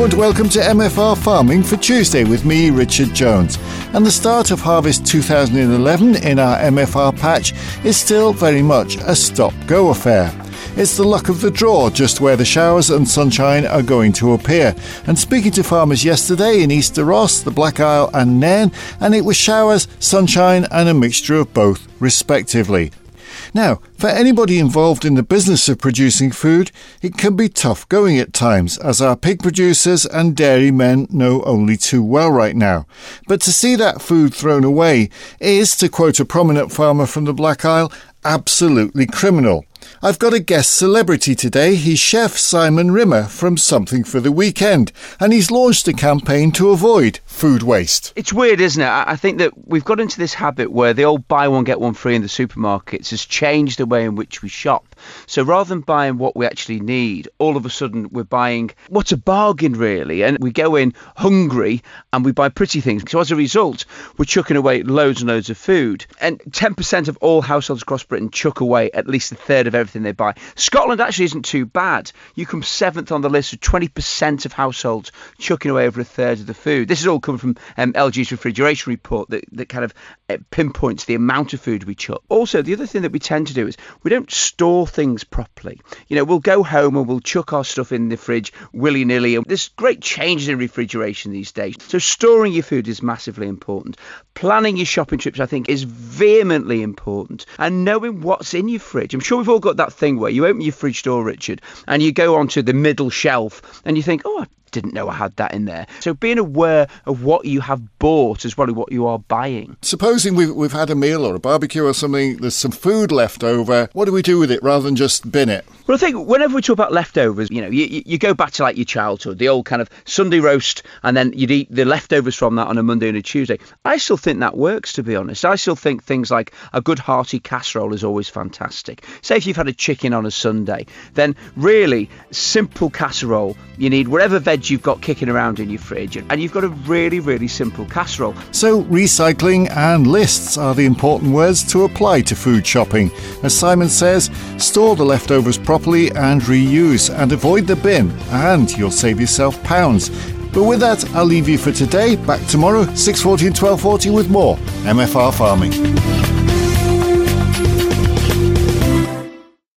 and welcome to MFR Farming for Tuesday with me, Richard Jones. And the start of harvest 2011 in our MFR patch is still very much a stop-go affair. It's the luck of the draw just where the showers and sunshine are going to appear. And speaking to farmers yesterday in Easter Ross, the Black Isle and Nairn, and it was showers, sunshine and a mixture of both, respectively. Now, for anybody involved in the business of producing food, it can be tough going at times, as our pig producers and dairy men know only too well right now. But to see that food thrown away is, to quote a prominent farmer from the Black Isle, absolutely criminal. I've got a guest celebrity today. He's Chef Simon Rimmer from Something for the Weekend, and he's launched a campaign to avoid food waste. It's weird, isn't it? I think that we've got into this habit where the old buy one, get one free in the supermarkets has changed the way in which we shop. So rather than buying what we actually need, all of a sudden we're buying what's a bargain, really, and we go in hungry and we buy pretty things. So as a result, we're chucking away loads and loads of food. And 10% of all households across Britain chuck away at least a third of everything they buy. Scotland actually isn't too bad. You come 7th on the list with 20% of households chucking away over a third of the food. This is all coming from LG's refrigeration report that kind of pinpoints the amount of food we chuck. Also, the other thing that we tend to do is we don't store things properly. You know, we'll go home and we'll chuck our stuff in the fridge willy-nilly. And there's great changes in refrigeration these days. So storing your food is massively important. Planning your shopping trips, I think, is vehemently important. And knowing what's in your fridge. I'm sure we've all got that thing where you open your fridge door, Richard, and you go onto the middle shelf and you think, oh, I didn't know I had that in there. So being aware of what you have bought as well as what you are buying. Supposing we've had a meal or a barbecue or something, there's some food left over. What do we do with it rather than just bin it? Well, I think whenever we talk about leftovers, you know, you go back to like your childhood, the old kind of Sunday roast, and then you'd eat the leftovers from that on a Monday and a Tuesday. I still think that works, to be honest. I still think things like a good hearty casserole is always fantastic. Say if you've had a chicken on a Sunday, then really simple casserole, you need whatever veg you've got kicking around in your fridge, and you've got a really, really simple casserole. So recycling and lists are the important words to apply to food shopping. As Simon says, store the leftovers properly and reuse, and avoid the bin, and you'll save yourself pounds. But with that, I'll leave you for today. Back tomorrow, 6:40 and 12:40 with more MFR Farming.